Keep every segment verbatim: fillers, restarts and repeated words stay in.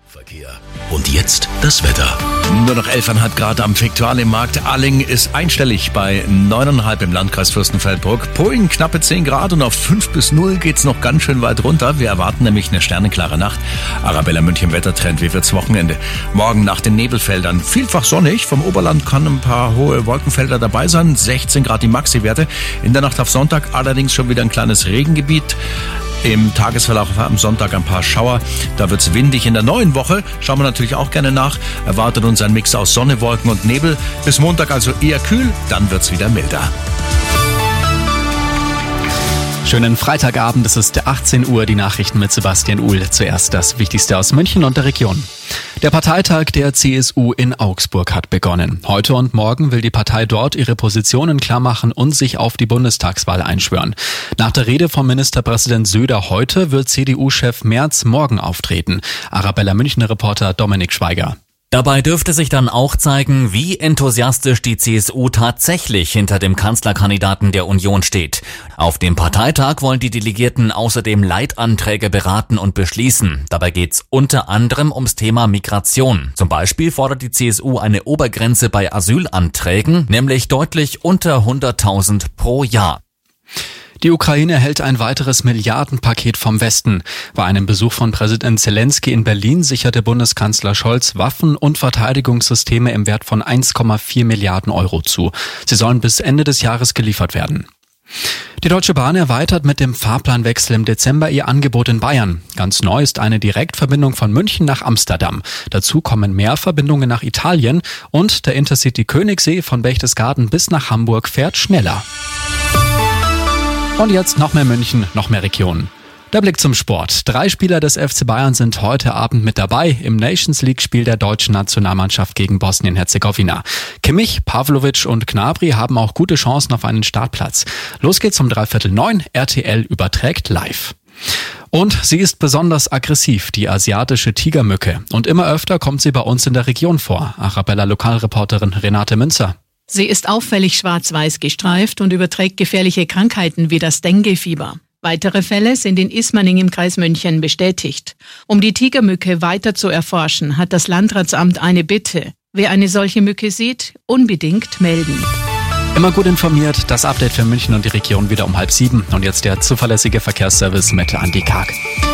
Verkehr. Und jetzt das Wetter. Nur noch elf Komma fünf Grad am Viktualienmarkt. Alling ist einstellig bei neun Komma fünf im Landkreis Fürstenfeldbruck. Poing knappe zehn Grad und auf fünf bis null geht's noch ganz schön weit runter. Wir erwarten nämlich eine sternenklare Nacht. Arabella München Wettertrend, wie wird's Wochenende? Morgen nach den Nebelfeldern vielfach sonnig. Vom Oberland kann ein paar hohe Wolkenfelder dabei sein. sechzehn Grad die Maxi-Werte. In der Nacht auf Sonntag allerdings schon wieder ein kleines Regengebiet. Im Tagesverlauf am Sonntag ein paar Schauer. Da wird's windig. In der neuen Woche schauen wir natürlich auch gerne nach. Erwartet uns ein Mix aus Sonne, Wolken und Nebel. Bis Montag also eher kühl, dann wird's wieder milder. Schönen Freitagabend, es ist achtzehn Uhr, die Nachrichten mit Sebastian Uhl. Zuerst das Wichtigste aus München und der Region. Der Parteitag der C S U in Augsburg hat begonnen. Heute und morgen will die Partei dort ihre Positionen klarmachen und sich auf die Bundestagswahl einschwören. Nach der Rede von Ministerpräsident Söder heute wird C D U-Chef Merz morgen auftreten. Arabella Münchner Reporter Dominik Schweiger. Dabei dürfte sich dann auch zeigen, wie enthusiastisch die C S U tatsächlich hinter dem Kanzlerkandidaten der Union steht. Auf dem Parteitag wollen die Delegierten außerdem Leitanträge beraten und beschließen. Dabei geht's unter anderem ums Thema Migration. Zum Beispiel fordert die C S U eine Obergrenze bei Asylanträgen, nämlich deutlich unter hunderttausend pro Jahr. Die Ukraine erhält ein weiteres Milliardenpaket vom Westen. Bei einem Besuch von Präsident Zelensky in Berlin sicherte Bundeskanzler Scholz Waffen und Verteidigungssysteme im Wert von eins Komma vier Milliarden Euro zu. Sie sollen bis Ende des Jahres geliefert werden. Die Deutsche Bahn erweitert mit dem Fahrplanwechsel im Dezember ihr Angebot in Bayern. Ganz neu ist eine Direktverbindung von München nach Amsterdam. Dazu kommen mehr Verbindungen nach Italien und der Intercity Königssee von Berchtesgaden bis nach Hamburg fährt schneller. Und jetzt noch mehr München, noch mehr Regionen. Der Blick zum Sport. Drei Spieler des F C Bayern sind heute Abend mit dabei im Nations-League-Spiel der deutschen Nationalmannschaft gegen Bosnien-Herzegowina. Kimmich, Pavlovic und Gnabry haben auch gute Chancen auf einen Startplatz. Los geht's um dreiviertel neun. R T L überträgt live. Und sie ist besonders aggressiv, die asiatische Tigermücke. Und immer öfter kommt sie bei uns in der Region vor. Arabella-Lokalreporterin Renate Münzer. Sie ist auffällig schwarz-weiß gestreift und überträgt gefährliche Krankheiten wie das Dengue-Fieber. Weitere Fälle sind in Ismaning im Kreis München bestätigt. Um die Tigermücke weiter zu erforschen, hat das Landratsamt eine Bitte. Wer eine solche Mücke sieht, unbedingt melden. Immer gut informiert, das Update für München und die Region wieder um halb sieben. Und jetzt der zuverlässige Verkehrsservice mit Andi Karg.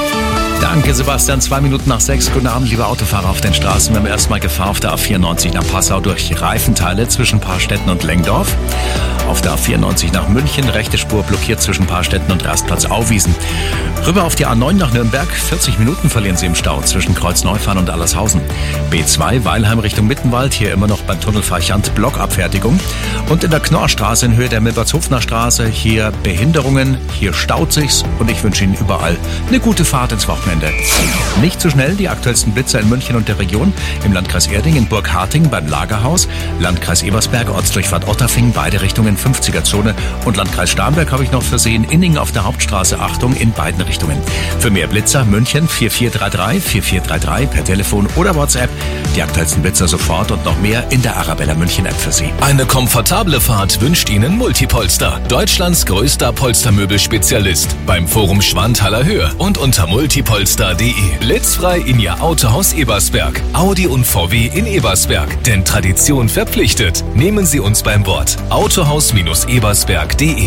Danke, Sebastian. Zwei Minuten nach sechs. Guten Abend, liebe Autofahrer auf den Straßen. Wir haben erstmal Gefahr auf der A vierundneunzig nach Passau durch Reifenteile zwischen Paarstetten und Lengdorf. Auf der A vierundneunzig nach München, rechte Spur blockiert zwischen Paarstetten und Rastplatz Auwiesen. Rüber auf die A neun nach Nürnberg. vierzig Minuten verlieren Sie im Stau zwischen Kreuzneufahren und Allershausen. B zwei, Weilheim Richtung Mittenwald. Hier immer noch beim Tunnel Farchant Blockabfertigung. Und in der Knorrstraße in Höhe der Milbertshofener Straße. Hier Behinderungen. Hier staut sich's. Und ich wünsche Ihnen überall eine gute Fahrt ins Wochenende. Nicht zu schnell, die aktuellsten Blitzer in München und der Region. Im Landkreis Erding, in Burgharting beim Lagerhaus. Landkreis Ebersberg, Ortsdurchfahrt Otterfing, beide Richtungen fünfziger Zone. Und Landkreis Starnberg habe ich noch versehen. Inning auf der Hauptstraße, Achtung, in beiden Richtungen. Für mehr Blitzer München vier vier drei drei vier vier drei drei per Telefon oder WhatsApp. Die aktuellsten Blitzer sofort und noch mehr in der Arabella München App für Sie. Eine komfortable Fahrt wünscht Ihnen Multipolster. Deutschlands größter Polstermöbelspezialist. Beim Forum Schwanthaler Höhe und unter multipolster punkt de. Blitzfrei in Ihr Autohaus Ebersberg. Audi und V W in Ebersberg. Denn Tradition verpflichtet. Nehmen Sie uns beim Wort. autohaus ebersberg punkt de.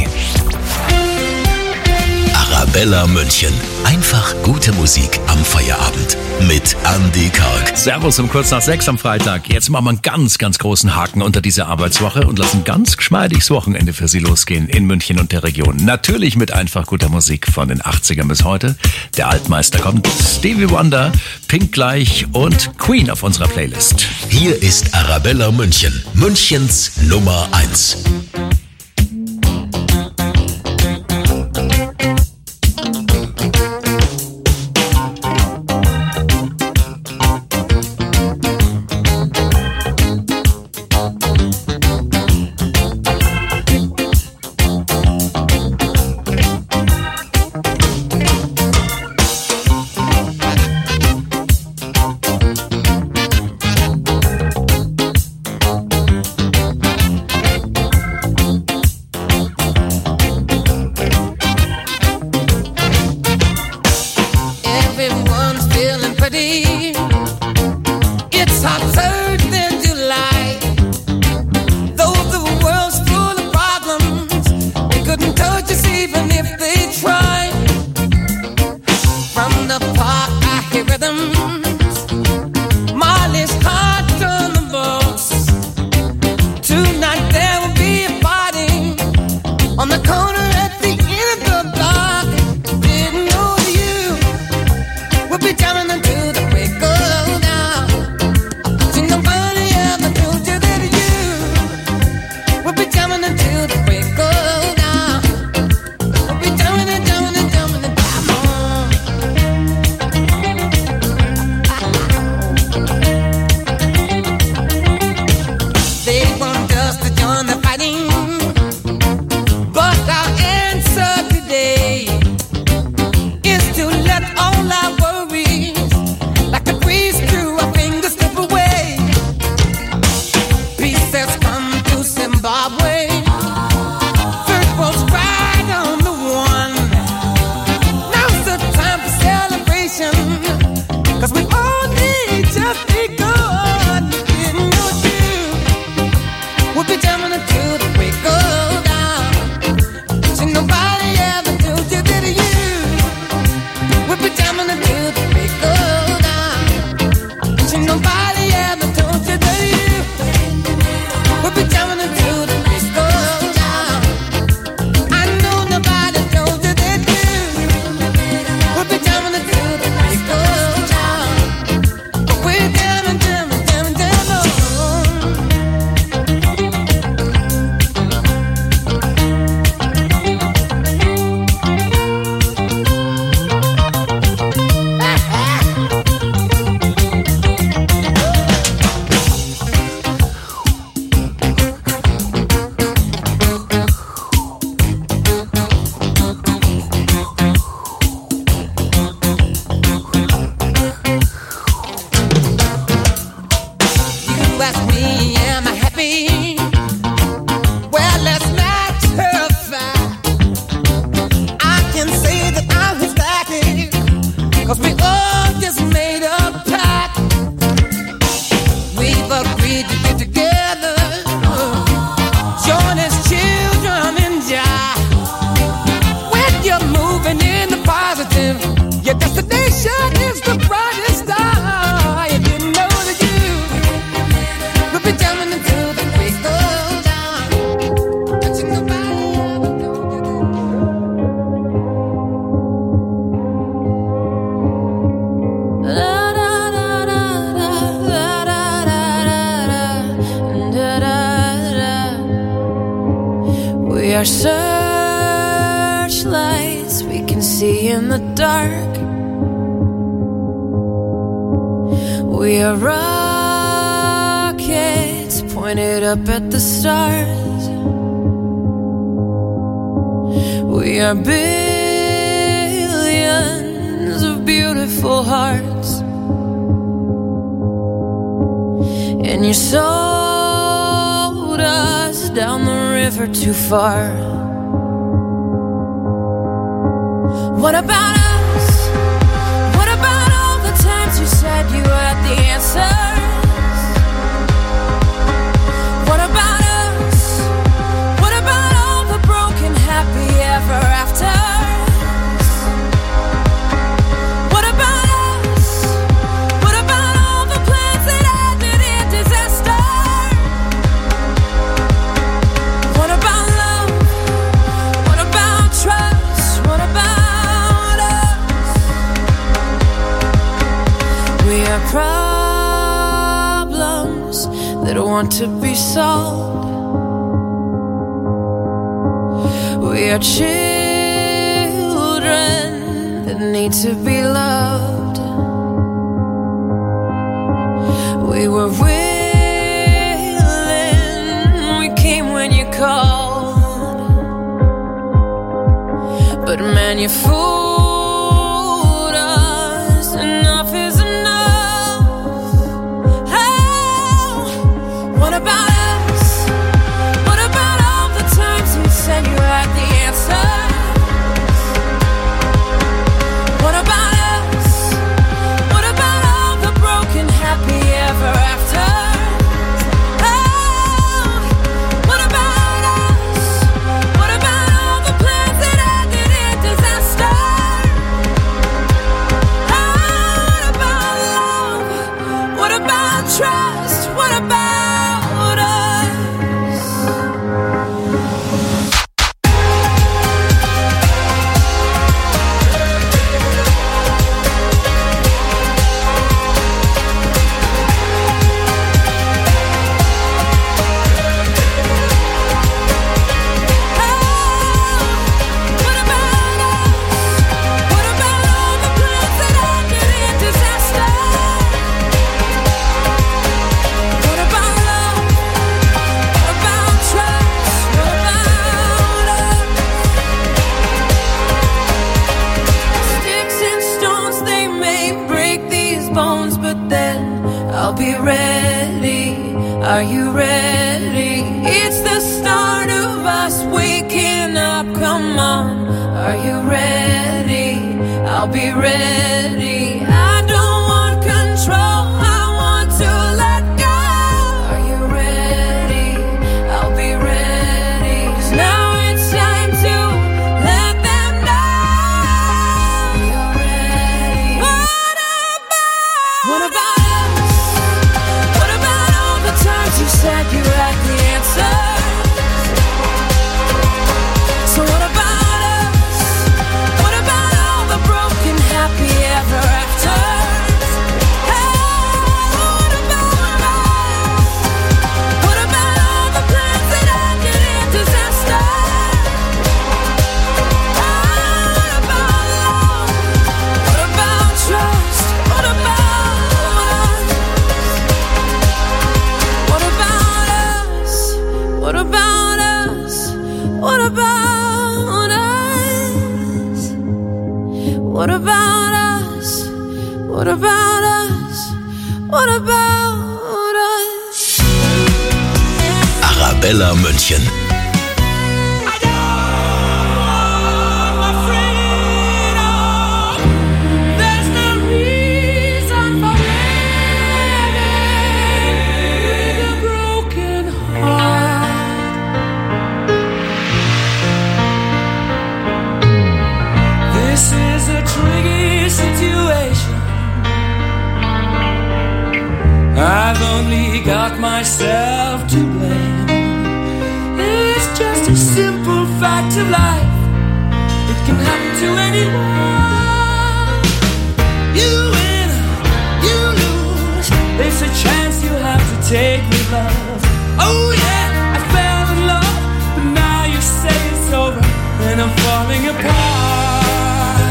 Arabella München. Einfach gute Musik am Feierabend. Mit Andi Karg. Servus um kurz nach sechs am Freitag. Jetzt machen wir einen ganz, ganz großen Haken unter diese Arbeitswoche und lassen ganz geschmeidiges Wochenende für Sie losgehen in München und der Region. Natürlich mit einfach guter Musik von den achtzigern bis heute. Der Altmeister kommt. Stevie Wonder, Pink gleich und Queen auf unserer Playlist. Hier ist Arabella München. Münchens Nummer eins. nation is the brightest star. If you know that you will be jumping into the break of dawn, touching nobody ever knows you do. La da da da da da da da da da. We are searchlights we can see in the dark. We are rockets pointed up at the stars. We are billions of beautiful hearts. And you sold us down the river too far. What about us? What about all the times you said you had the answers? What about us? What about all the broken happy ever afters? What about us? What about all the plans that ended in disaster? What about love? What about trust? What about us? We are problems that want to be solved. We are children that need to be loved. We were willing, we came when you called. But man, you fooled us. Enough is enough. Oh, what about us? What about all the times you said you had the answers? What about us? What about all the broken happy ever afters? Oh, what about us? What about all the plans that ended in disaster? Oh, what about love? What about trust? What about us? What about us? What about all the plans that ended in disaster? What about love? What about trust? What about us? Sticks and stones, they may break these bones, but then I'll be ready. Are you ready? It's the start of us waking up. Come on, are you ready? I'll be ready. I don't want control, I want to let go. Are you ready? I'll be ready. 'Cause now it's time to let them know you're ready. What about? What about us? What about all the times you said you had the answers? So what about us? What about all the broken happy ever afters? Hey, what about us? What about all the plans that ended in disaster? Oh, what about love? What about trust? What about us? What about us? What about us? What about us? What about us? What about us? What about us? Arabella München. There's no reason for living with a broken heart. This is a tricky situation. only got myself to blame. It's just a simple fact of life. It can happen to anyone. You win, you lose. There's a chance you have to take with love. Oh yeah, I fell in love, but now you say it's over and I'm falling apart.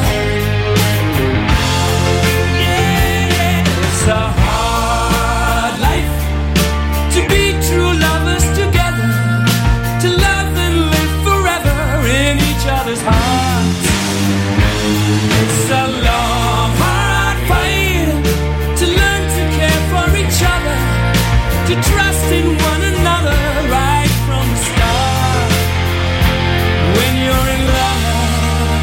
Yeah, yeah, it's a hard life to be true lovers together, to love and live forever in each other's hearts. It's a long, hard fight to learn to care for each other, to trust in one another right from the start. When you're in love,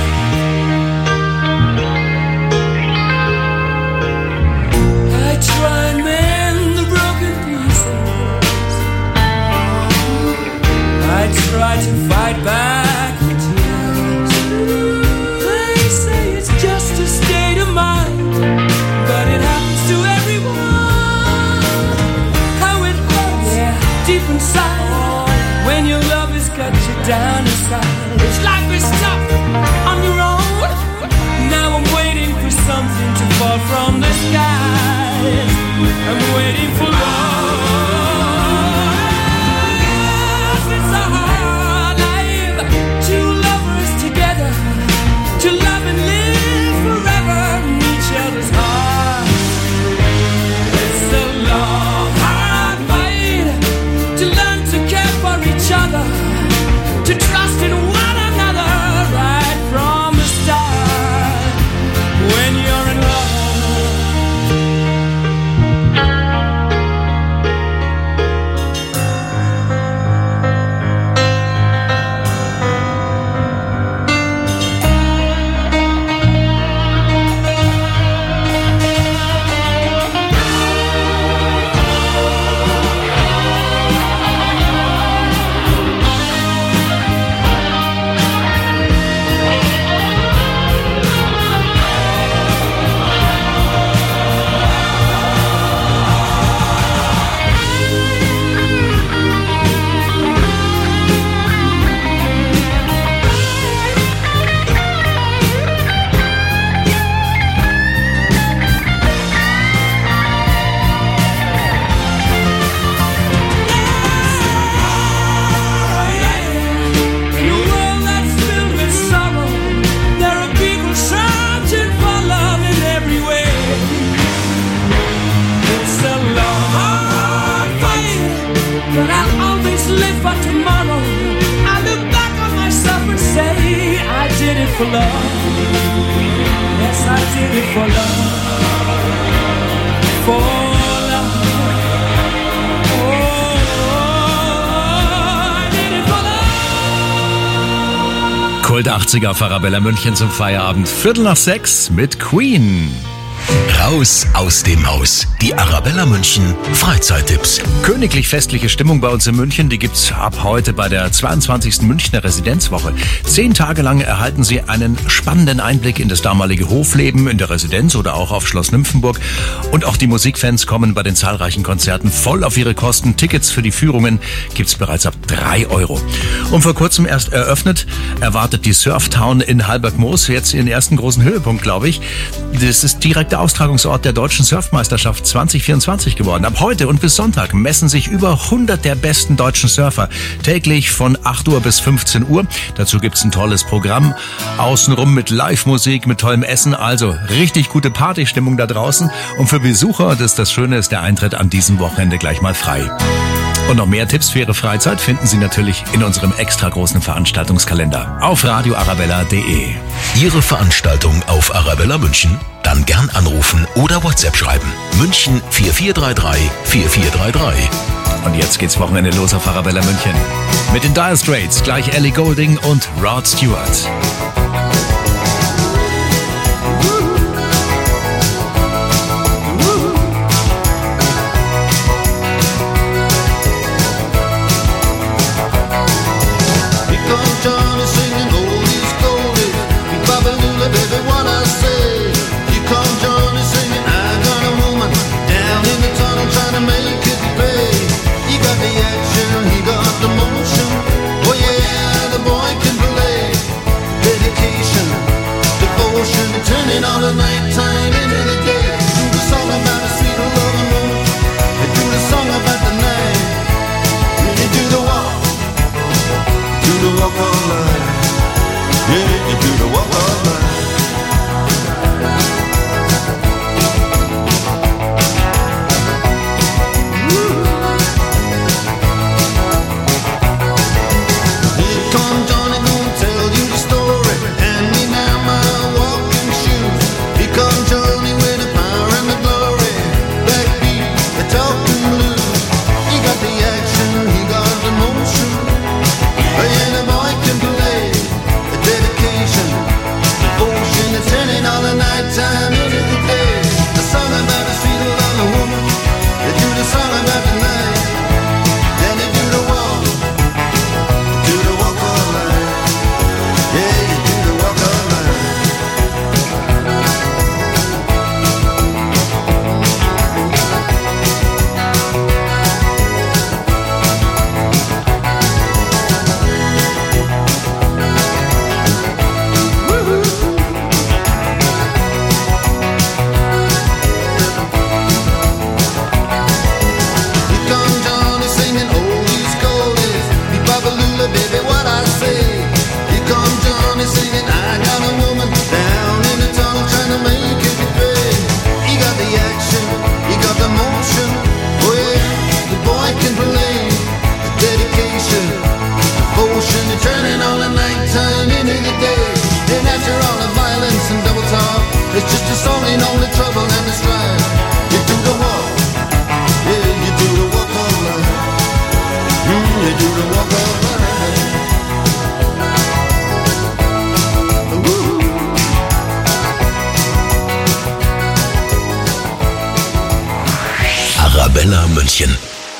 I try and mend the broken pieces. I try to fight back the tears. They say it's just a state of mind, but it happens to everyone. How it hurts, yeah, deep inside, when your love has cut you down inside. It's life is tough on your own. Now I'm waiting for something to fall from the skies. I'm waiting for love. It's a hard life, two lovers together, to love and live forever in each other's hearts. It's a long, hard fight to learn to care for each other, to trust in one another right from the start. When you're in love, but I'll always live for tomorrow. I look back on myself and say I did it for love. Yes, I did it for love. For love. Oh, I did it for love. Kult achtziger Arabella München zum Feierabend. Viertel nach sechs mit Queen. Raus aus dem Haus. Die Arabella München Freizeittipps. Königlich festliche Stimmung bei uns in München, die gibt's ab heute bei der zweiundzwanzigsten Münchner Residenzwoche. Zehn Tage lang erhalten Sie einen spannenden Einblick in das damalige Hofleben in der Residenz oder auch auf Schloss Nymphenburg. Und auch die Musikfans kommen bei den zahlreichen Konzerten voll auf ihre Kosten. Tickets für die Führungen gibt's bereits ab drei Euro. Und vor kurzem erst eröffnet, erwartet die Surftown in Halbergmoos jetzt ihren ersten großen Höhepunkt, glaube ich. Das ist direkt der Austragungsort der Deutschen Surfmeisterschaft zwanzig vierundzwanzig geworden. Ab heute und bis Sonntag messen sich über hundert der besten deutschen Surfer. Täglich von acht Uhr bis fünfzehn Uhr. Dazu gibt's ein tolles Programm. Außenrum mit Live-Musik, mit tollem Essen. Also richtig gute Partystimmung da draußen. Und für Besucher, das ist das Schöne, ist der Eintritt an diesem Wochenende gleich mal frei. Und noch mehr Tipps für Ihre Freizeit finden Sie natürlich in unserem extra großen Veranstaltungskalender auf radio arabella punkt de. Ihre Veranstaltung auf Arabella München? Dann gern anrufen oder WhatsApp schreiben. München vier vier drei drei vier vier drei drei. Und jetzt geht's Wochenende los auf Arabella München. Mit den Dire Straits, gleich Ellie Goulding und Rod Stewart. Trying to make it Arabella München.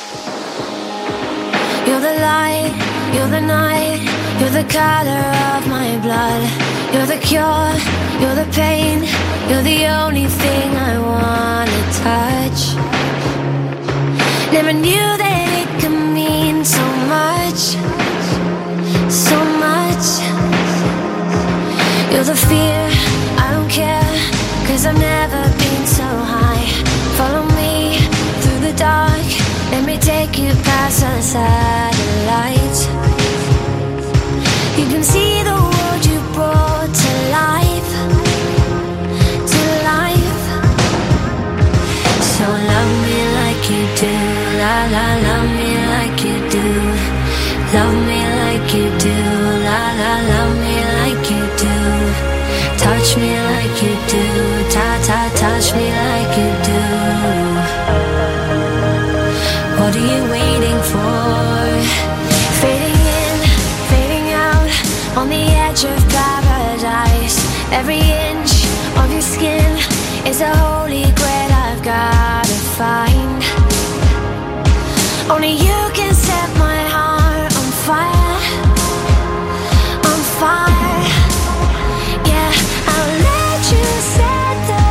You're the light, you're the night, you're the color of my blood. You're the cure, you're the pain, you're the only thing I wanna touch. Never knew that it could mean so much, so much. You're the fear, I don't care, 'cause I've never been so high. Follow me through the dark, let me take you past the satellites. You can see the world you brought to life, to life. So love me like you do, la la, love me like you do. Love me like you do, la la, love me like you do. Touch me like you do, ta ta, touch me like you do. What are you waiting for? Fading in, fading out, on the edge of paradise. Every inch of your skin is a holy grail I've gotta find. Only you can set my heart on fire, on fire. Yeah, I'll let you set the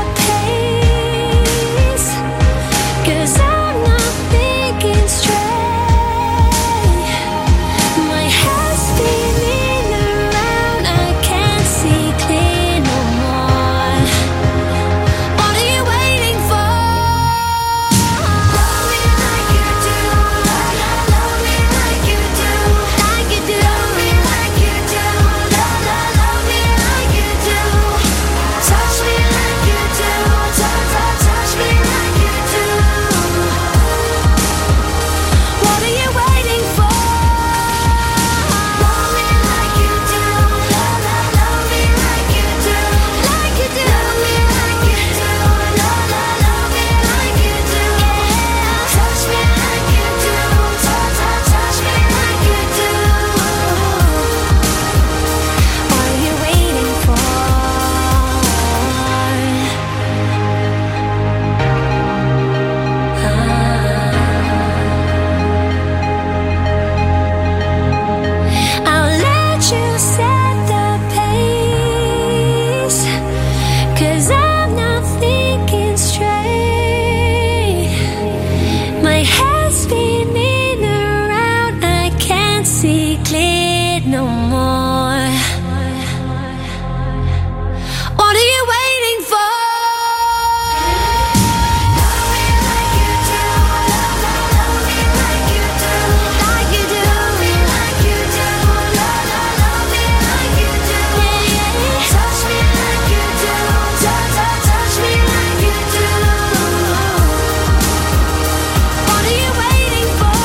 pace, 'cause I'm not thinking straight. My head's spinning around, I can't see clear no more. What are you waiting for? Love me like you do, love, love, love me like you do, like you do. Love me like you do, love, love, love me like you do. Touch me like you do, touch, touch, touch me like you do. What are you waiting for? Love me like you do, love, love, love me like you do, like you do. Love me like you do, love, love, love me like you do. Yeah, touch me like you do, touch, touch, touch me like you do. What are you waiting for? I'll let you set the pace, 'cause I'm not thinking straight. My head's spinning around, I can't see clear no more. What are you waiting for? Love me like you do, love, love, love me like you do, like you do. Love me like you do, love, love, love me like you do. Yeah, yeah. Touch me like you do, touch, touch, touch me like you do. What are you waiting for?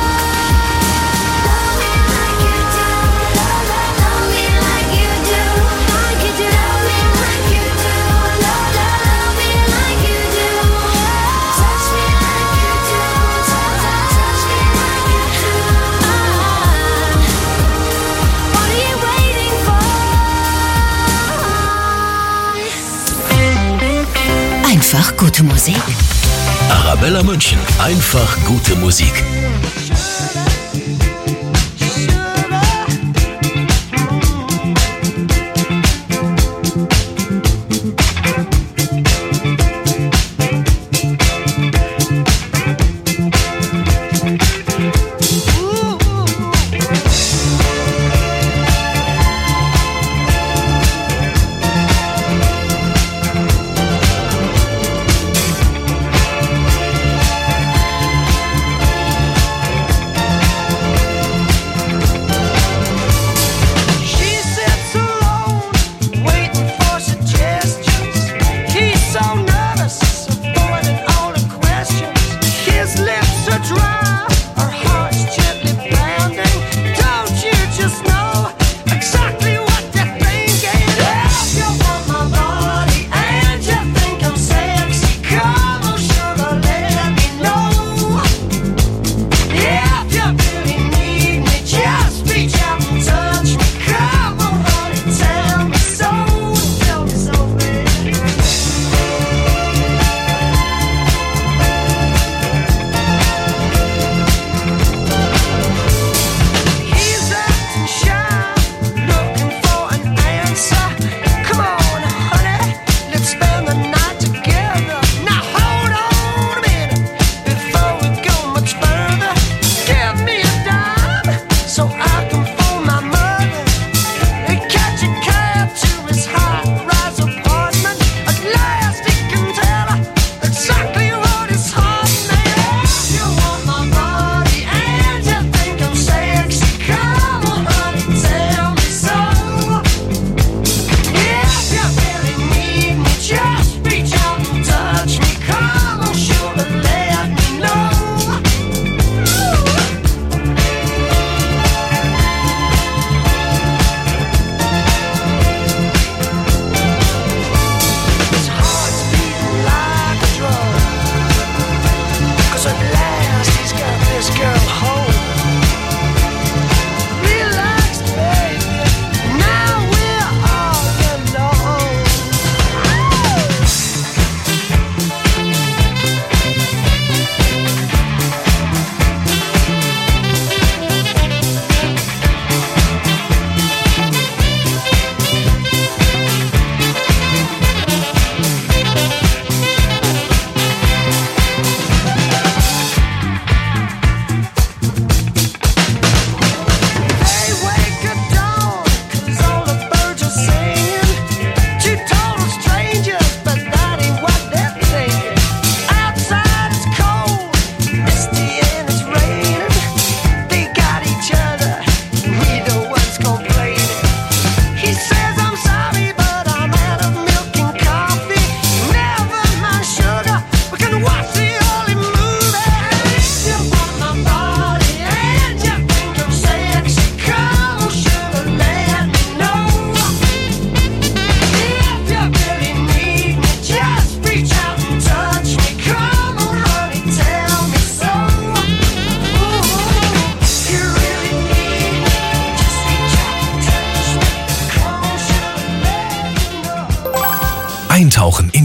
Love me like you do, love, love, love me like you do, like you do. Love me like you do, love, love, love me like you do. Touch me like you do, touch, touch, touch me like you do. What are you waiting for? Einfach gute Musik. Arabella München. Einfach gute Musik. Love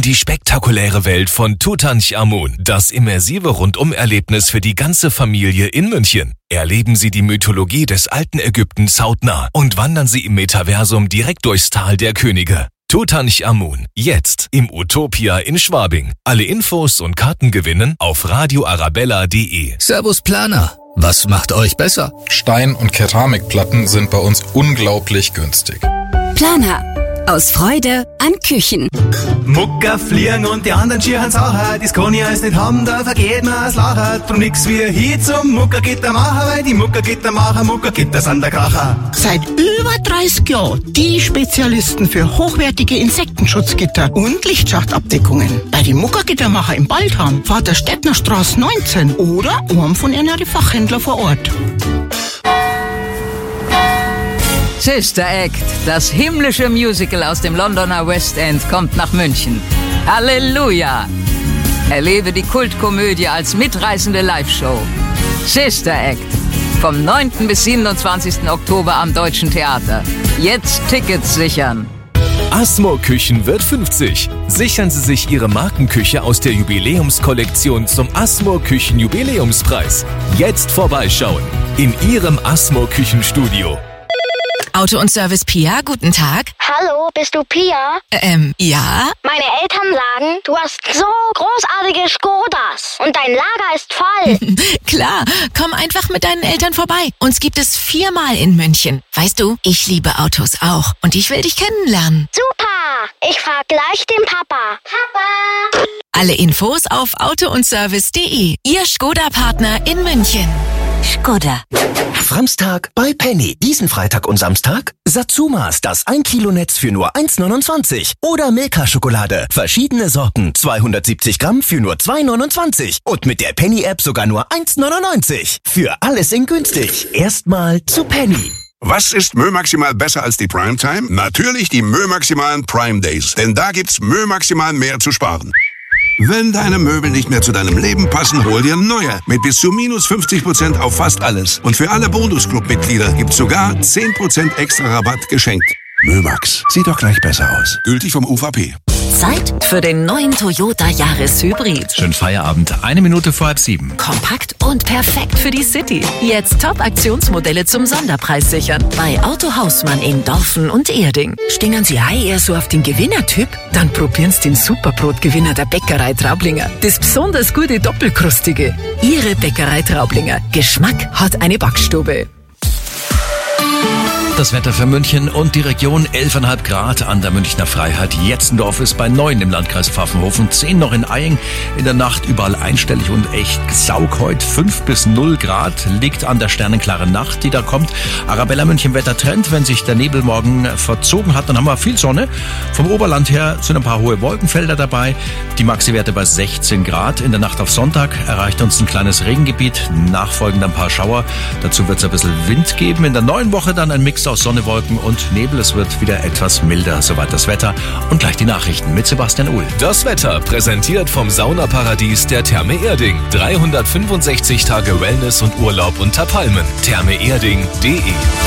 die spektakuläre Welt von Tutanchamun, das immersive Rundum-Erlebnis für die ganze Familie in München. Erleben Sie die Mythologie des alten Ägyptens hautnah und wandern Sie im Metaversum direkt durchs Tal der Könige. Tutanchamun, jetzt im Utopia in Schwabing. Alle Infos und Karten gewinnen auf radio arabella punkt de. Servus Planer, was macht euch besser? Stein- und Keramikplatten sind bei uns unglaublich günstig. Planer. Aus Freude an Küchen. Mucker fliegen und die anderen schieren's auch. Das kann ich alles nicht haben, da vergeht mir das Lachen. Drum nix wie hier zum Muckergitter machen, weil die Muckergitter machen, Muckergitter sind der Kracher. Seit über dreißig Jahren die Spezialisten für hochwertige Insektenschutzgitter und Lichtschachtabdeckungen. Bei den Muckergittermacher im Baldham, Vaterstädtnerstraße neunzehn oder einem von ihren Fachhändler vor Ort. Sister Act, das himmlische Musical aus dem Londoner West End, kommt nach München. Halleluja! Erlebe die Kultkomödie als mitreißende Live-Show. Sister Act, vom neunten bis siebenundzwanzigsten Oktober am Deutschen Theater. Jetzt Tickets sichern. Asmo Küchen wird fünfzig. Sichern Sie sich Ihre Markenküche aus der Jubiläumskollektion zum Asmo Küchen Jubiläumspreis. Jetzt vorbeischauen in Ihrem Asmo Küchenstudio. Auto und Service Pia, guten Tag. Hallo, bist du Pia? Ähm, ja? Meine Eltern sagen, du hast so großartige Skodas und dein Lager ist voll. Klar, komm einfach mit deinen Eltern vorbei. Uns gibt es viermal in München. Weißt du, ich liebe Autos auch und ich will dich kennenlernen. Super, ich frag gleich den Papa. Papa! Alle Infos auf auto und service punkt de. Ihr Skoda-Partner in München. Skoda. Framstag bei Penny. Diesen Freitag und Samstag Satsumas, das ein Kilo Netz für nur eins neunundzwanzig. Oder Milka-Schokolade. Verschiedene Sorten, zweihundertsiebzig Gramm für nur zwei neunundzwanzig. Und mit der Penny-App sogar nur eins neunundneunzig. Für alles in günstig. Erstmal zu Penny. Was ist Mö Maximal besser als die Primetime? Natürlich die Mö Maximalen Prime Days. Denn da gibt's Mö Maximal mehr zu sparen. Wenn deine Möbel nicht mehr zu deinem Leben passen, hol dir neue. Mit bis zu minus fünfzig Prozent auf fast alles. Und für alle Bonus-Club-Mitglieder gibt's sogar zehn Prozent extra Rabatt geschenkt. Mömax. Sieht doch gleich besser aus. Gültig vom U V P. Zeit für den neuen Toyota Yaris Hybrid. Schönen Feierabend. Eine Minute vor halb sieben. Kompakt und perfekt für die City. Jetzt Top-Aktionsmodelle zum Sonderpreis sichern. Bei Auto Hausmann in Dorfen und Erding. Stehen Sie hei eher so auf den Gewinnertyp? Dann probieren Sie den Superbrotgewinner der Bäckerei Traublinger. Das besonders gute Doppelkrustige. Ihre Bäckerei Traublinger. Geschmack hat eine Backstube. Das Wetter für München und die Region, elf Komma fünf Grad an der Münchner Freiheit. Jetzendorf ist bei neun im Landkreis Pfaffenhofen, zehn noch in Eying. In der Nacht überall einstellig und echt saugeut. fünf bis null Grad liegt an der sternenklaren Nacht, die da kommt. Arabella München Wettertrend, wenn sich der Nebel morgen verzogen hat, dann haben wir viel Sonne. Vom Oberland her sind ein paar hohe Wolkenfelder dabei. Die Maxi-Werte bei sechzehn Grad. In der Nacht auf Sonntag erreicht uns ein kleines Regengebiet, nachfolgend ein paar Schauer. Dazu wird es ein bisschen Wind geben. In der neuen Woche dann ein Mix aus Sonne, Wolken und Nebel. Es wird wieder etwas milder. Soweit das Wetter. Und gleich die Nachrichten mit Sebastian Uhl. Das Wetter präsentiert vom Saunaparadies der Therme Erding. dreihundertfünfundsechzig Tage Wellness und Urlaub unter Palmen. therme erding punkt de.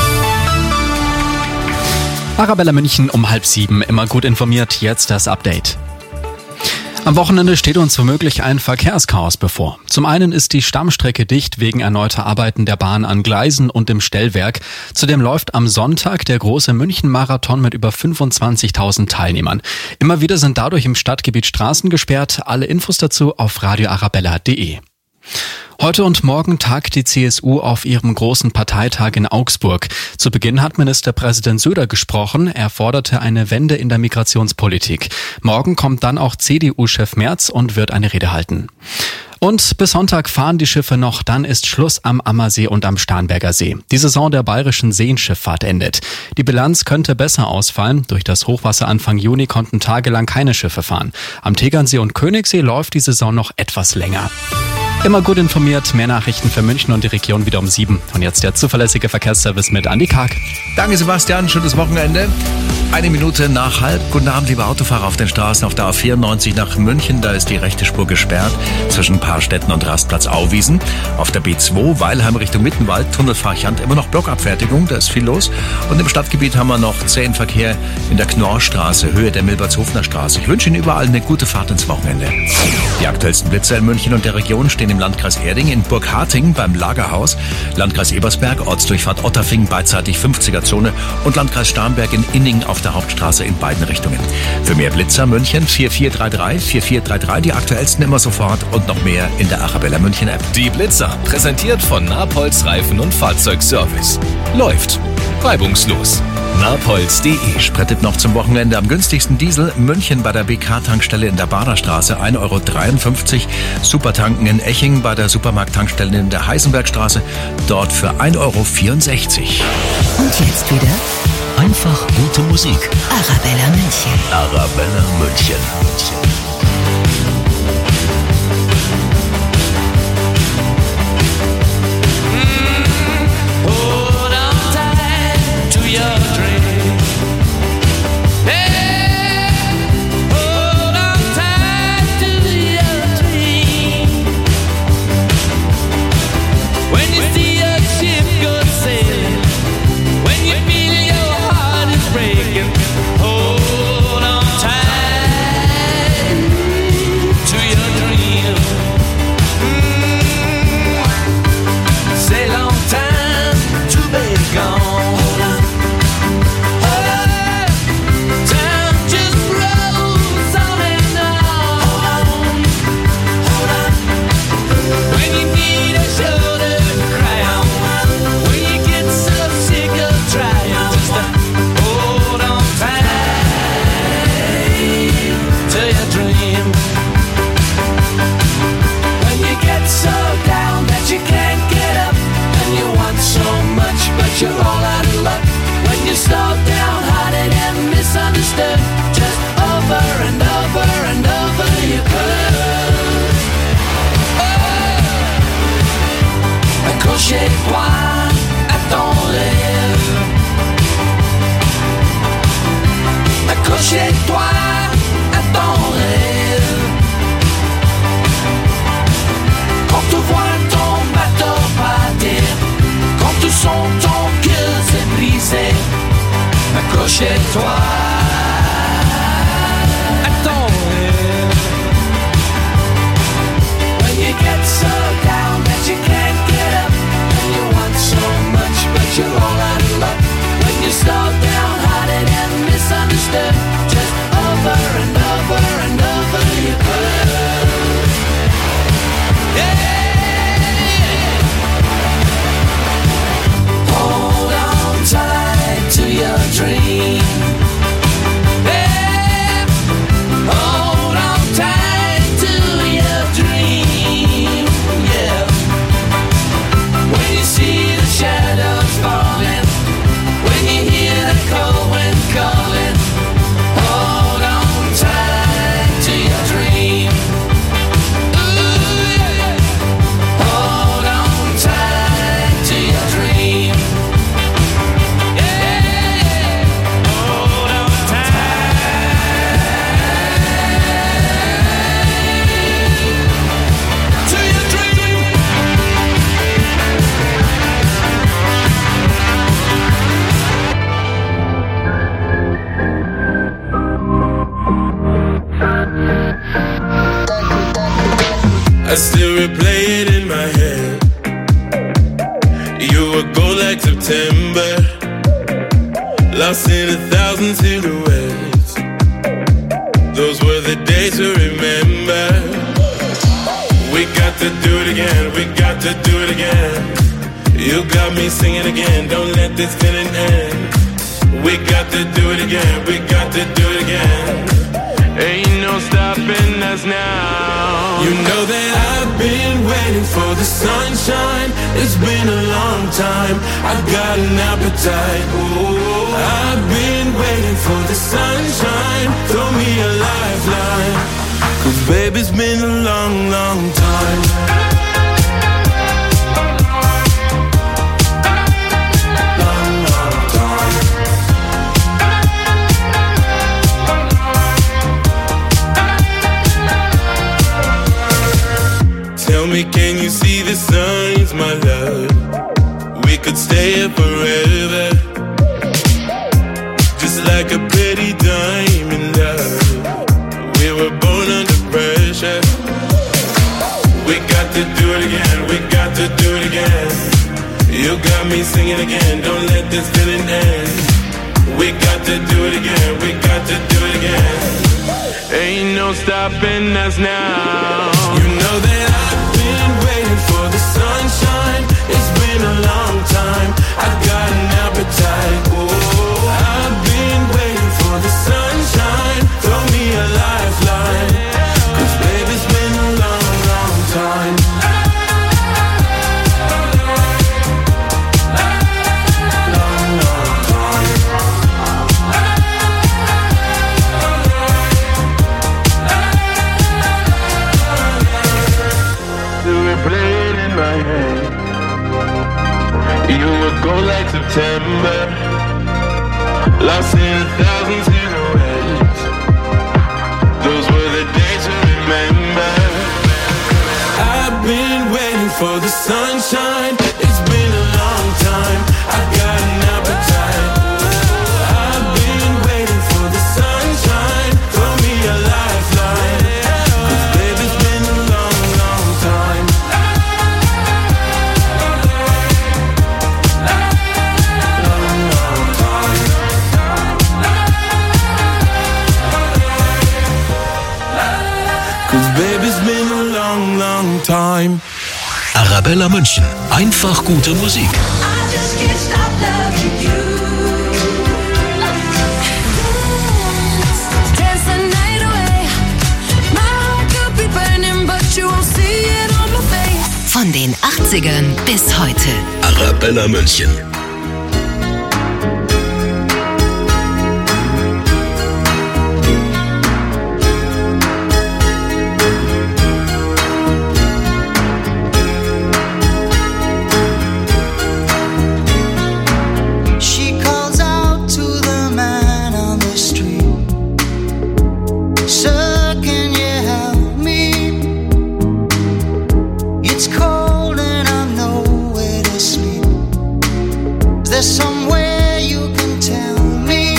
Arabella München um halb sieben. Immer gut informiert. Jetzt das Update. Am Wochenende steht uns womöglich ein Verkehrschaos bevor. Zum einen ist die Stammstrecke dicht wegen erneuter Arbeiten der Bahn an Gleisen und im Stellwerk. Zudem läuft am Sonntag der große München-Marathon mit über fünfundzwanzigtausend Teilnehmern. Immer wieder sind dadurch im Stadtgebiet Straßen gesperrt. Alle Infos dazu auf radio arabella punkt de. Heute und morgen tagt die C S U auf ihrem großen Parteitag in Augsburg. Zu Beginn hat Ministerpräsident Söder gesprochen. Er forderte eine Wende in der Migrationspolitik. Morgen kommt dann auch C D U-Chef Merz und wird eine Rede halten. Und bis Sonntag fahren die Schiffe noch, dann ist Schluss am Ammersee und am Starnberger See. Die Saison der bayerischen Seenschifffahrt endet. Die Bilanz könnte besser ausfallen. Durch das Hochwasser Anfang Juni konnten tagelang keine Schiffe fahren. Am Tegernsee und Königssee läuft die Saison noch etwas länger. Immer gut informiert, mehr Nachrichten für München und die Region wieder um sieben. Und jetzt der zuverlässige Verkehrsservice mit Andi Karg. Danke Sebastian, schönes Wochenende. Eine Minute nach halb. Guten Abend, liebe Autofahrer auf den Straßen auf der A vierundneunzig nach München. Da ist die rechte Spur gesperrt zwischen Paarstetten und Rastplatz Auwiesen. Auf der B zwei Weilheim Richtung Mittenwald, Tunnelfahrchand, immer noch Blockabfertigung, da ist viel los. Und im Stadtgebiet haben wir noch zähen Verkehr in der Knorrstraße, Höhe der Milbertshofener Straße. Ich wünsche Ihnen überall eine gute Fahrt ins Wochenende. Die aktuellsten Blitzer in München und der Region stehen im Landkreis Erding, in Burgharting beim Lagerhaus, Landkreis Ebersberg, Ortsdurchfahrt Otterfing, beidseitig fünfziger Zone und Landkreis Starnberg in Inning auf der Hauptstraße in beiden Richtungen. Für mehr Blitzer München vier vier drei drei, vier vier drei drei, die aktuellsten immer sofort und noch mehr in der Arabella München App. Die Blitzer, präsentiert von Napolz Reifen- und Fahrzeugservice. Läuft reibungslos. Napolz punkt de. Sprittet noch zum Wochenende am günstigsten Diesel. München bei der B K-Tankstelle in der Baderstraße ein Euro dreiundfünfzig. Supertanken in Eching bei der Supermarkt-Tankstelle in der Heisenbergstraße. Dort für ein Euro vierundsechzig. Und jetzt wieder Einfach gute Musik. Arabella München. Arabella München. Hold on tight to your dream. Hey, hold on tight to your dream. When you see a ship go sailing, when you feel your heart is breaking, hold on tight to your dream. Mm. Say long time to be gone. Hold on, time just rolls on and on. Hold on, when you need a shoulder to cry on, when you get so sick of trying, just hold on tight to your dream. When you get so down that you can't get up, and you want so much but you're all out of luck. When you're so downhearted and misunderstood, just over and over and over you could. Oh, accrochez-toi à ton rêve. Accrochez-toi à ton rêve. Quand tu vois ton bateau partir, quand tu sens ton cœur se briser, accrochez-toi à ton rêve. When you get so down that you can't get up, and you want so much but you're all out of luck. When you're so downhearted and misunderstood, just over and over and over you could. Yeah. Hold on tight to your dream. Yeah. Hold on tight to your dream. Yeah. When you see the shadows falling, when you hear the cold wind calling, hold on tight to your dream. Ooh, yeah. Hold on tight to your dream. Yeah. Hold on tight to your dream. I still replay it in my head. You were gold like September, lost in a thousand silhouettes. Those were the days to remember. We got to do it again, we got to do it again. You got me singing again, don't let this feeling end. We got to do it again, we got to do it again. Ain't no stopping us now. You know that I've been waiting for the sunshine. It's been a long time. I've got an appetite. Ooh, I've been waiting for the sunshine. Throw me a lifeline. Cause baby, it's been a long, long time. Long, long time. me, can you see the signs, my love? We could stay here forever, just like a pretty diamond, love. We were born under pressure. We got to do it again, we got to do it again. You got me singing again, don't let this feeling end. We got to do it again, we got to do it again. Ain't no stopping us now. You know that I've been waiting for the sunshine. It's been a long time, I've got an appetite. Oh, I've been waiting for the sunshine. Throw me a lifeline, 'cause baby, it's been a long, long time. You would go like September, lost in a thousand silhouettes. Those were the days to remember. I've been waiting for the sunshine. It's been a long time, I've got an appetite. I've been waiting for the sunshine. Throw me a lifeline, 'cause baby, it's been a long, long time. Baby's been a long, long time. Arabella München. Einfach gute Musik. Von den achtzigern bis heute. Arabella München. Somewhere you can tell me.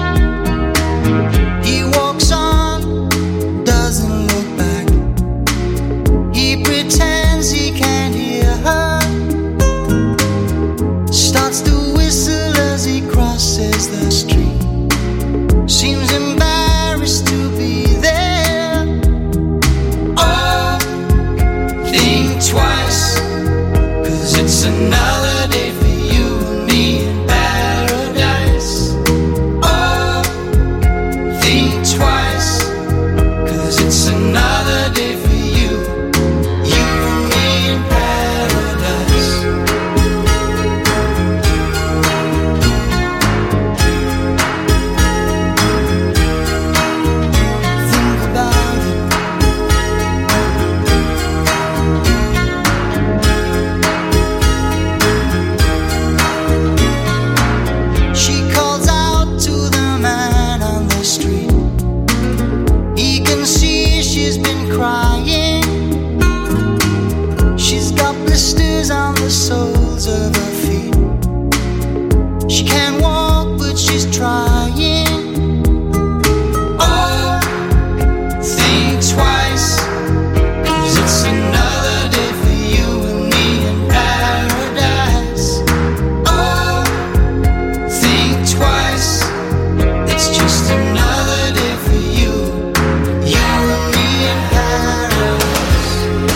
He walks on, doesn't look back. He pretends he can't hear her. Starts to whistle as he crosses the street. Seems embarrassed to be there. Oh, think twice, 'cause it's another day for you and me in paradise. Oh, think twice, 'cause it's another day for you, you and me in paradise. Think about it. She calls out to the man on the street. He can see she's been crying. She's got blisters on the soles of her feet. She can't walk, but she's trying. Oh, think twice, 'cause it's another day for you and me in paradise. Oh, think twice, it's just another day for you, you and me in paradise.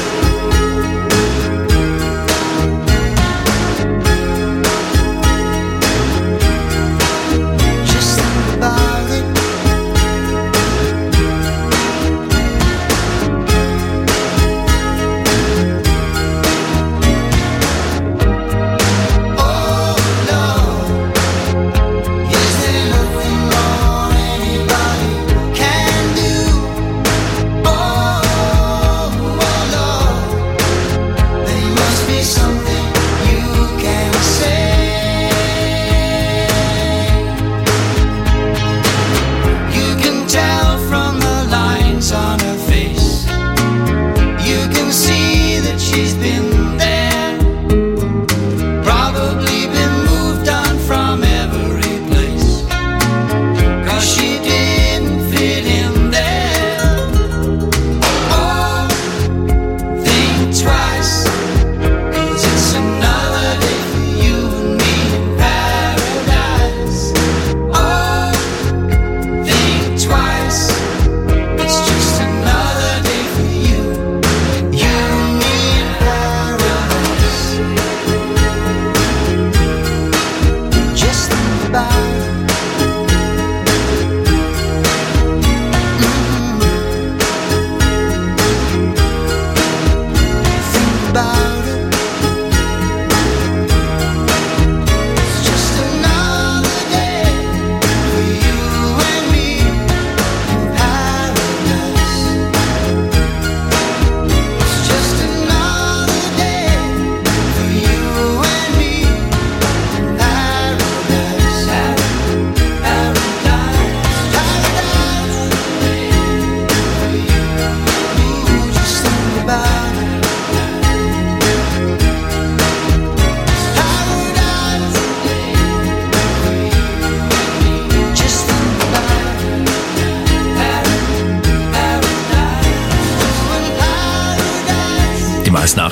Just think about it. Oh no, is there nothing more anybody can do? Oh, oh Lord, there must be something you can say. You can tell from the lines on her face. You can see that she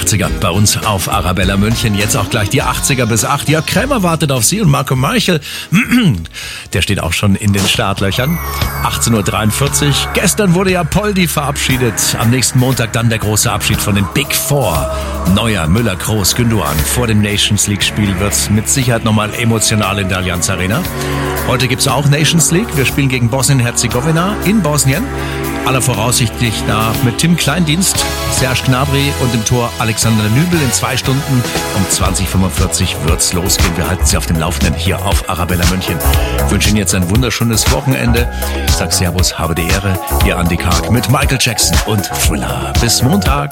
achtziger bei uns auf Arabella München. Jetzt auch gleich die achtziger bis acht. Jörg Krämer wartet auf Sie und Marco Meichel, der steht auch schon in den Startlöchern. achtzehn Uhr dreiundvierzig. Gestern wurde ja Poldi verabschiedet. Am nächsten Montag dann der große Abschied von den Big Four. Neuer, Müller, Kroos, Gündoğan. Vor dem Nations League Spiel wird's mit Sicherheit nochmal emotional in der Allianz Arena. Heute gibt's auch Nations League. Wir spielen gegen Bosnien-Herzegowina in Bosnien. Aller Voraussichtlich nach mit Tim Kleindienst, Serge Gnabry und im Tor Alexander Nübel. In zwei Stunden um zwanzig Uhr fünfundvierzig wird's losgehen. Wir halten Sie auf dem Laufenden hier auf Arabella München. Ich wünsche Ihnen jetzt ein wunderschönes Wochenende. Ich sag Servus, habe die Ehre. Ihr Andy Karg mit Michael Jackson und Thriller. Bis Montag.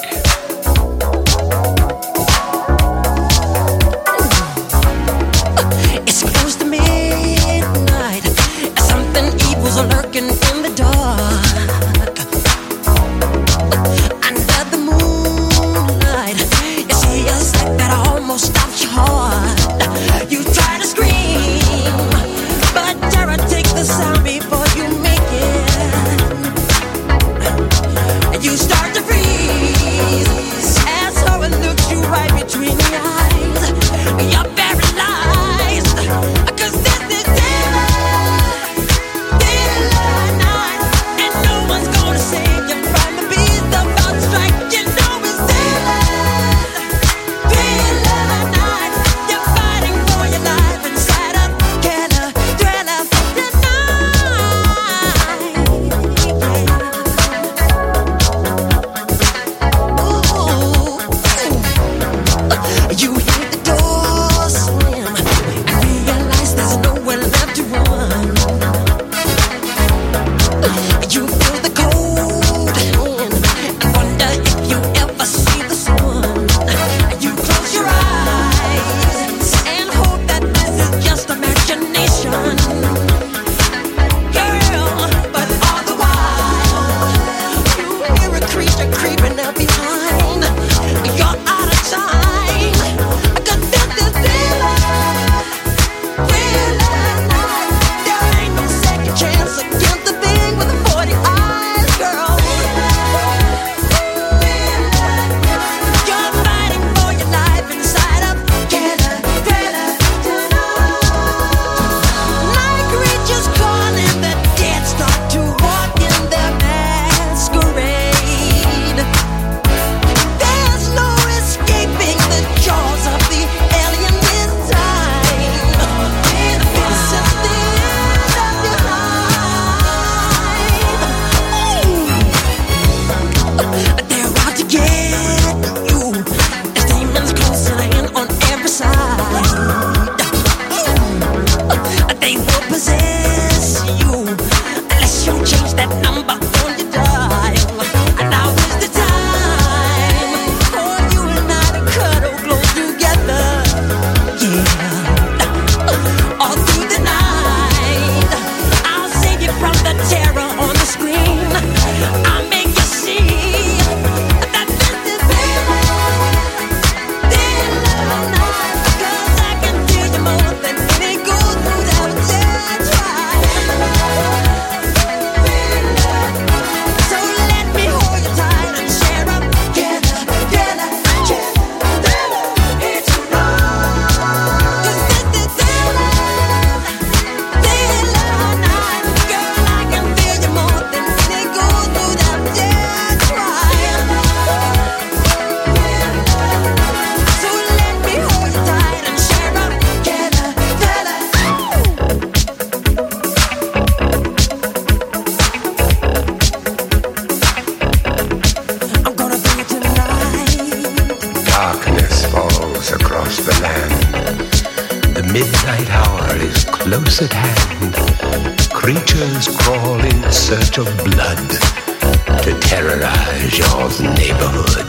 close at hand. Creatures crawl in search of blood to terrorize your neighborhood.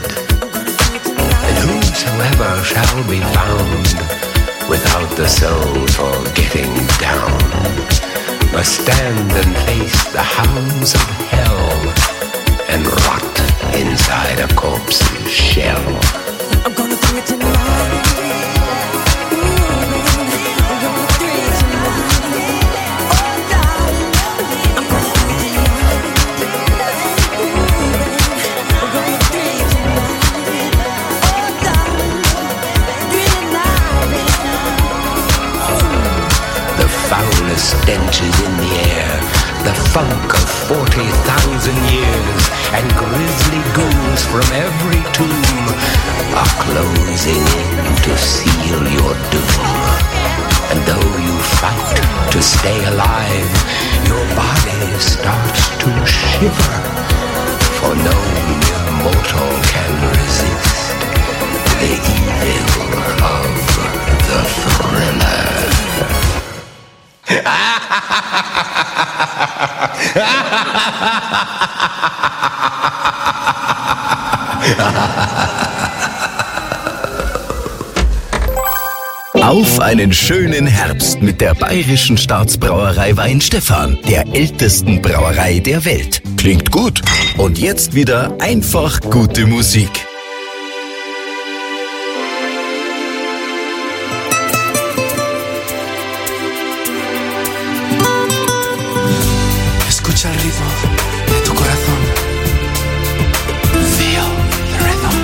And whosoever shall be found without the soul for getting down must stand and face the hounds of hell and rot inside a corpse's shell. I'm gonna do it tonight. funk of forty thousand years, and grisly ghouls from every tomb are closing in to seal your doom. And though you fight to stay alive, your body starts to shiver, for no mere mortal can resist the evil of the thriller. Auf einen schönen Herbst mit der Bayerischen Staatsbrauerei Weinstefan, der ältesten Brauerei der Welt. Klingt gut. Und jetzt wieder einfach gute Musik. Escucha el ritmo de tu corazón. Feel the rhythm.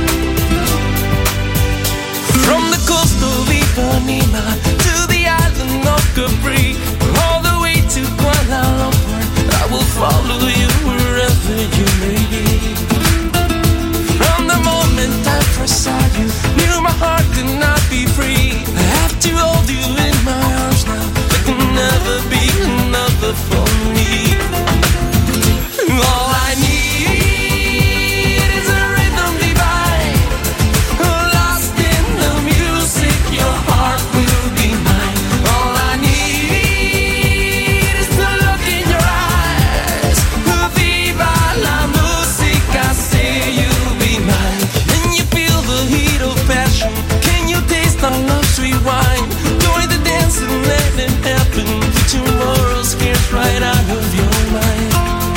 From the coast of Ipanema to the island of Capri, all the way to Kuala Lumpur, I will follow you wherever you may be. From the moment I first saw you, knew my heart could not be free. I have to hold you in my arms now. There can never be another for me. All I need is a rhythm divine, lost in the music, your heart will be mine. All I need is to look in your eyes, viva la musica, say you'll be mine. Can you feel the heat of passion? Can you taste our love sweet wine? Join the dance and let it happen. Tomorrow scares right out of your mind.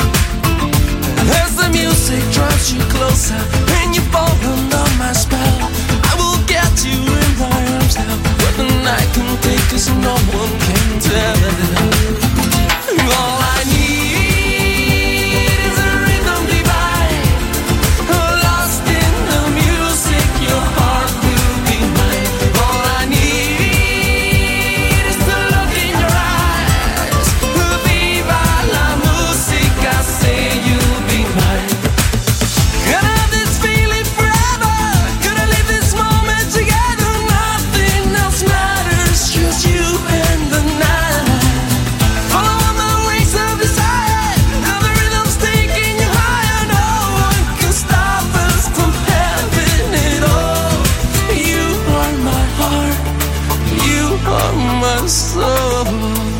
As the music drives you closer and you fall under my spell, I will get you in my arms now. But the night can take us, no one can tell. All I need is a rhythm divine, lost in the music, your heart will be mine. All I need is to look in your eyes, viva la musica, say you'll be mine. Gonna have this feeling forever, gonna live this moment together. Nothing else matters, just you and the night. Follow the wings of desire, now the rhythm's taking you higher. No one can stop us from having it all. You are my heart, you are my soul.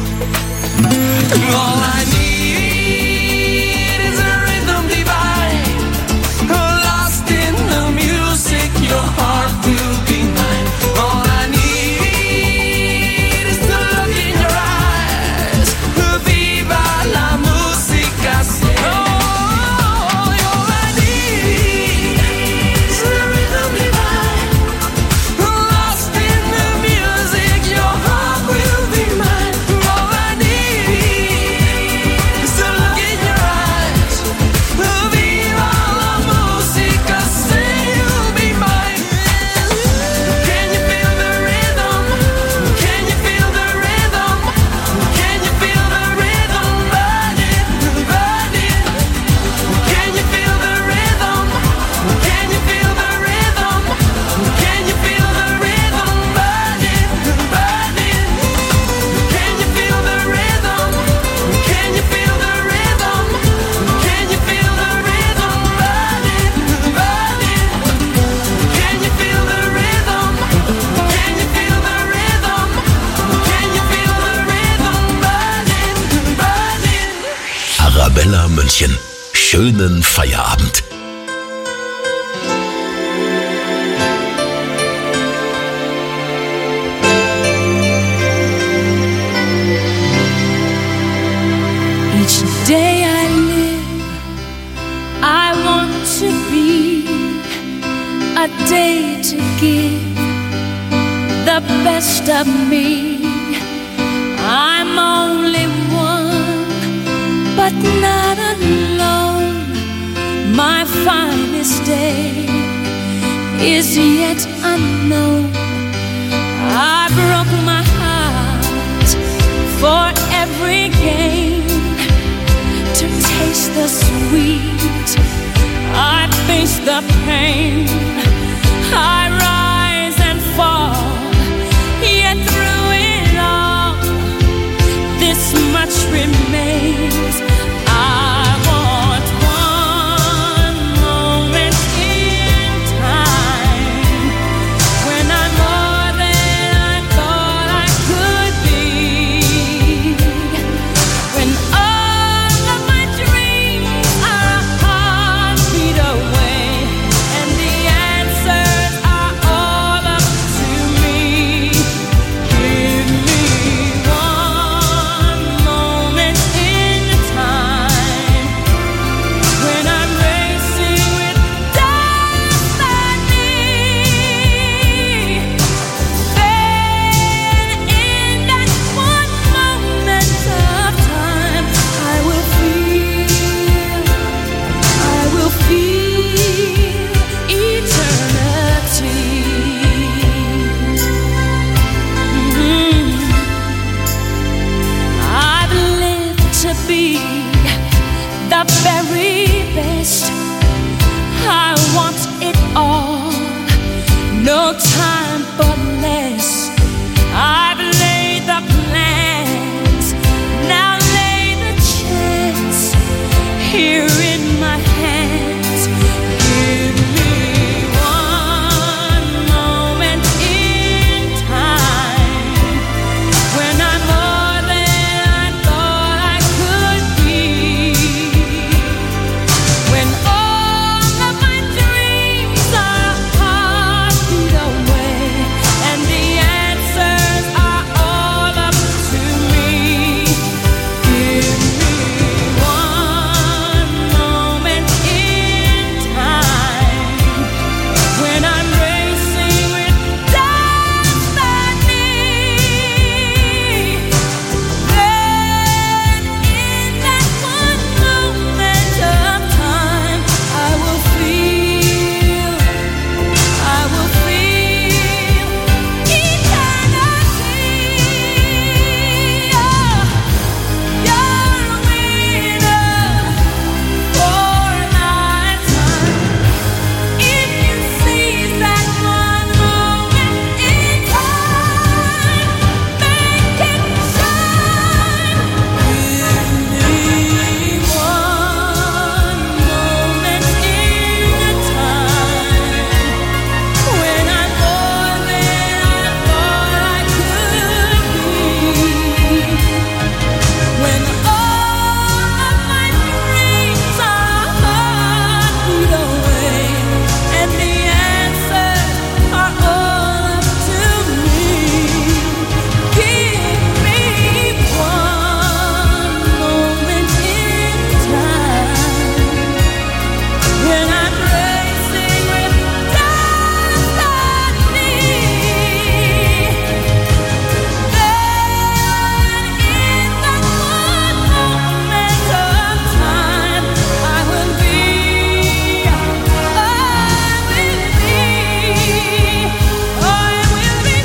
All I need is a rhythm divine, lost in the music, your heart will be mine. All I need is to look in your eyes, viva la musica, say. Oh, all I need is a rhythm divine, lost in the music, your heart will be mine. All I need is to look in your eyes, viva la musica, say you'll be mine. Can you feel the rhythm? Can you feel the rhythm? Can you feel the rhythm burning, burning? Can you feel the rhythm? Can you feel the rhythm? Can you feel the rhythm burning, burning? Can you feel the rhythm? Can you feel the rhythm? Can you feel the rhythm burning, burning? Can you feel the rhythm? Can you feel the rhythm? Can you feel the rhythm burning, burning? Arabella München. Schönen Feierabend. Each day I live, I want to be a day to give the best of me. I'm only one, but not alone. My finest day is yet unknown. I broke my heart for every gain. sweet. I face the pain, I rise and fall, yet through it all, this much remains. I want one moment in time when I'm more than I thought I could be, when all of my dreams are a heartbeat away, and the answers are all up to me. Give me one moment in time when I'm racing with destiny. Then in that one moment of time, I will feel, I will feel eternity. Mhm. I've lived to be the very best. I want it all, no time for less. I've laid the plans, now lay the chance here in my hands. Give me one moment in time when I'm more than I thought I could be, when all of my dreams are a heartbeat away, and the answers are all up to me. Give me one moment in time when I'm racing with destiny. Then in that one moment of time, I will feel, I will feel eternity. You're a winner for a lifetime if you seize that one moment in time. Make it shine. Give me one moment in time when I'm more than I thought I could be, when all of my dreams are a heartbeat away, and the answers are all up to me. Give me one moment in time when I'm racing with destiny. Then in that one moment of time, I will be, I will be, I will be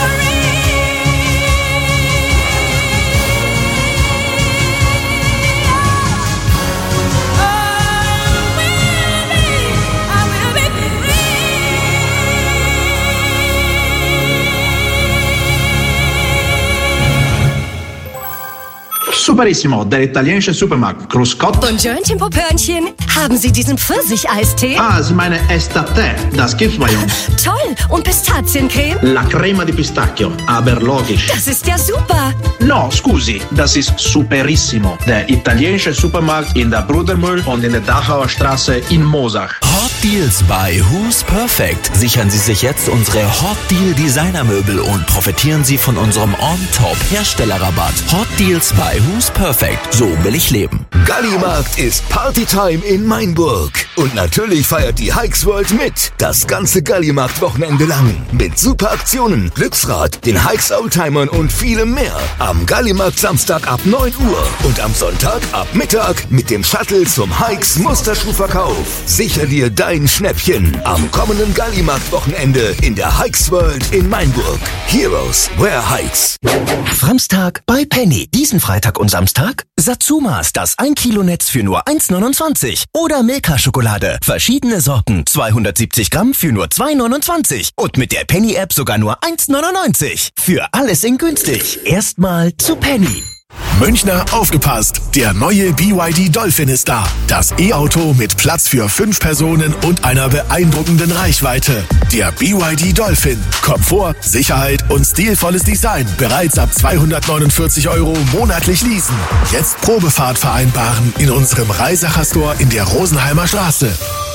Superissimo, der italienische Supermarkt. Cruscott. Buongiorno, Popörnchen. Haben Sie diesen Pfirsicheistee? Ah, Sie meinen Estate. Das gibt's bei uns. Toll. Und Pistaziencreme? La crema di pistacchio. Aber logisch. Das ist ja super. No, scusi, das ist Superissimo. Der italienische Supermarkt in der Brudermühl und in der Dachauer Straße in Mosach. Hot Deals bei Who's Perfect. Sichern Sie sich jetzt unsere Hot Deal Designermöbel und profitieren Sie von unserem On-Top Herstellerrabatt. Hot Deals bei Who's Perfect. So will ich leben. Gallimarkt ist Partytime in Mainburg. Und natürlich feiert die Hikes World mit. Das ganze Gallimarkt-Wochenende lang. Mit super Aktionen, Glücksrad, den Hikes Oldtimern und vielem mehr. Am Gallimarkt Samstag ab neun Uhr und am Sonntag ab Mittag mit dem Shuttle zum Hikes Musterschuhverkauf. Sicher dir dein Schnäppchen am kommenden Gallimarkt-Wochenende in der Hikes World in Mainburg. Heroes wear Hikes. Framstag bei Penny. Diesen Freitag und Samstag Satsumas, das ein Kilo Netz für nur eins neunundzwanzig. Oder Milka-Schokolade. Verschiedene Sorten. zweihundertsiebzig Gramm für nur zwei neunundzwanzig. Und mit der Penny-App sogar nur eins neunundneunzig. Für alles in günstig. Erstmal zu Penny. Münchner, aufgepasst! Der neue B Y D Dolphin ist da. Das E-Auto mit Platz für fünf Personen und einer beeindruckenden Reichweite. Der B Y D Dolphin. Komfort, Sicherheit und stilvolles Design. Bereits ab zweihundertneunundvierzig Euro monatlich leasen. Jetzt Probefahrt vereinbaren in unserem Reisacher Store in der Rosenheimer Straße.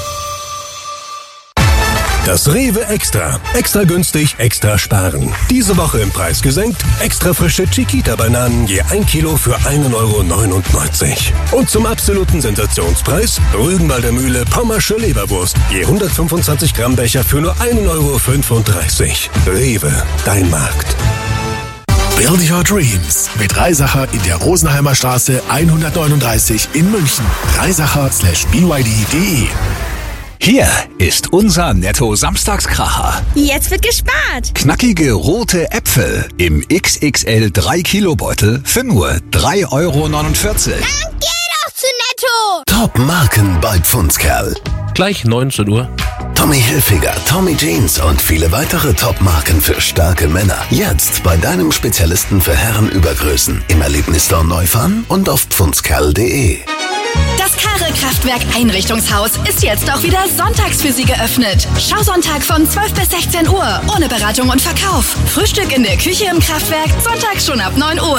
Das Rewe Extra. Extra günstig, extra sparen. Diese Woche im Preis gesenkt. Extra frische Chiquita-Bananen je ein Kilo für ein Euro neunundneunzig. Und zum absoluten Sensationspreis Rügenwalder Mühle Pommersche Leberwurst. Je hundertfünfundzwanzig Gramm Becher für nur ein Euro fünfunddreißig. Rewe, dein Markt. Build Your Dreams mit Reisacher in der Rosenheimer Straße hundertneununddreißig in München. Reisacher slash B Y D punkt de. Hier ist unser Netto-Samstagskracher. Jetzt wird gespart. Knackige rote Äpfel im X X L drei Kilo Beutel für nur drei Euro neunundvierzig. Dann geh doch zu Netto. Top-Marken bei Pfundskerl. Gleich neunzehn Uhr. Tommy Hilfiger, Tommy Jeans und viele weitere Top-Marken für starke Männer. Jetzt bei deinem Spezialisten für Herrenübergrößen. Im Erlebnisstore Neufahren und auf pfundskerl punkt de. Das Karre-Kraftwerk Einrichtungshaus ist jetzt auch wieder sonntags für Sie geöffnet. Schausonntag von zwölf bis sechzehn Uhr, ohne Beratung und Verkauf. Frühstück in der Küche im Kraftwerk, sonntags schon ab neun Uhr.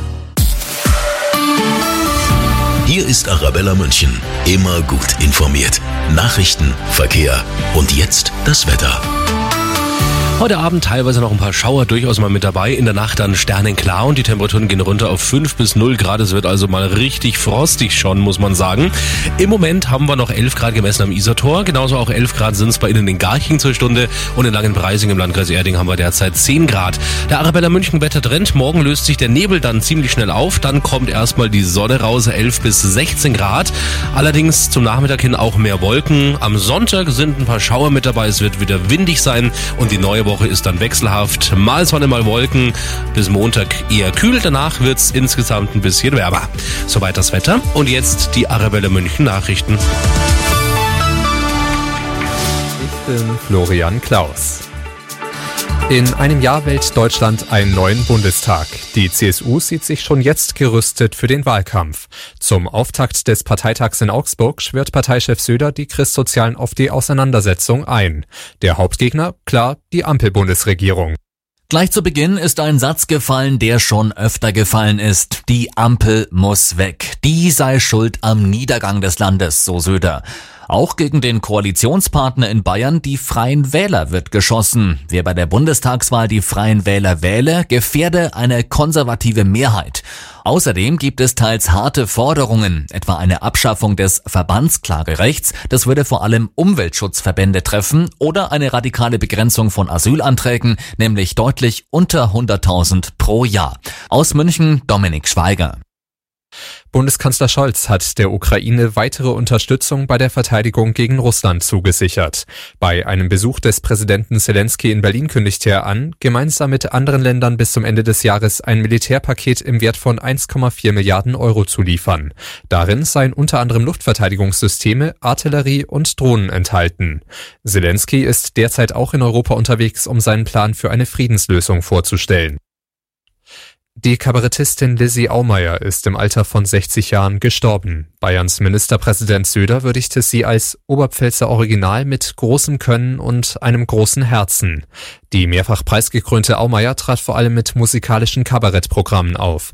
Hier ist Arabella München. Immer gut informiert. Nachrichten, Verkehr und jetzt das Wetter. Heute Abend teilweise noch ein paar Schauer durchaus mal mit dabei. In der Nacht dann sternenklar und die Temperaturen gehen runter auf fünf bis null Grad. Es wird also mal richtig frostig schon, muss man sagen. Im Moment haben wir noch elf Grad gemessen am Isartor. Genauso auch elf Grad sind es bei Ihnen in Garching zur Stunde. Und in Langenpreising im Landkreis Erding haben wir derzeit zehn Grad. Der Arabella München Wettertrend. Morgen löst sich der Nebel dann ziemlich schnell auf. Dann kommt erstmal die Sonne raus, elf bis sechzehn Grad. Allerdings zum Nachmittag hin auch mehr Wolken. Am Sonntag sind ein paar Schauer mit dabei. Es wird wieder windig sein und die neue Woche ist dann wechselhaft. Mal Sonne, mal Wolken. Bis Montag eher kühl. Danach wird es insgesamt ein bisschen wärmer. Soweit das Wetter. Und jetzt die Arabella München Nachrichten. Ich bin Florian Klaus. In einem Jahr wählt Deutschland einen neuen Bundestag. Die C S U sieht sich schon jetzt gerüstet für den Wahlkampf. Zum Auftakt des Parteitags in Augsburg schwört Parteichef Söder die Christsozialen auf die Auseinandersetzung ein. Der Hauptgegner, klar, die Ampel-Bundesregierung. Gleich zu Beginn ist ein Satz gefallen, der schon öfter gefallen ist. Die Ampel muss weg. Die sei schuld am Niedergang des Landes, so Söder. Auch gegen den Koalitionspartner in Bayern, die Freien Wähler, wird geschossen. Wer bei der Bundestagswahl die Freien Wähler wähle, gefährde eine konservative Mehrheit. Außerdem gibt es teils harte Forderungen, etwa eine Abschaffung des Verbandsklagerechts, das würde vor allem Umweltschutzverbände treffen, oder eine radikale Begrenzung von Asylanträgen, nämlich deutlich unter hunderttausend pro Jahr. Aus München Dominik Schweiger. Bundeskanzler Scholz hat der Ukraine weitere Unterstützung bei der Verteidigung gegen Russland zugesichert. Bei einem Besuch des Präsidenten Zelensky in Berlin kündigte er an, gemeinsam mit anderen Ländern bis zum Ende des Jahres ein Militärpaket im Wert von eins Komma vier Milliarden Euro zu liefern. Darin seien unter anderem Luftverteidigungssysteme, Artillerie und Drohnen enthalten. Zelensky ist derzeit auch in Europa unterwegs, um seinen Plan für eine Friedenslösung vorzustellen. Die Kabarettistin Lizzie Aumeier ist im Alter von sechzig Jahren gestorben. Bayerns Ministerpräsident Söder würdigte sie als Oberpfälzer Original mit großem Können und einem großen Herzen. Die mehrfach preisgekrönte Aumeier trat vor allem mit musikalischen Kabarettprogrammen auf.